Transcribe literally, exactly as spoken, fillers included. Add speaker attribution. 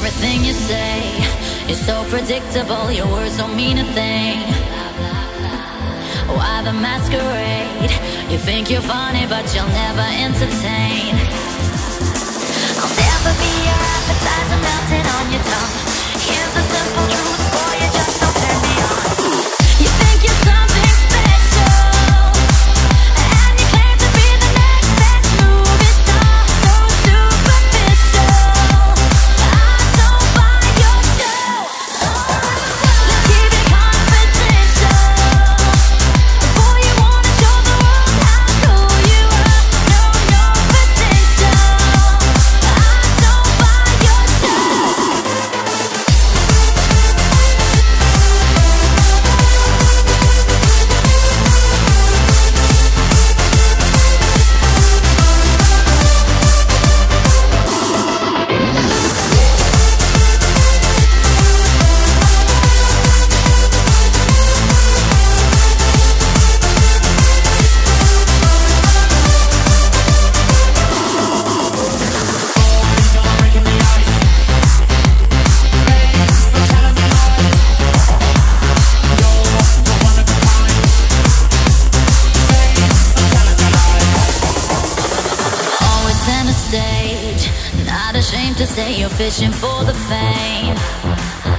Speaker 1: Everything you say is so predictable. Your words don't mean a thing. Why the masquerade? You think you're funny, but you'll never entertain. I'll never be your appetizer melting on your tongue. Here's the simple truth, boy, you just don't turn me on. You think you're something special, and you claim to be the next best movie star. So superficial, I don't buy your show. Let's keep it confidential. Boy, you wanna show the world how cool you are. Know your potential, I don't buy your show. Always center stage, not ashamed to say you're fishing for the fame.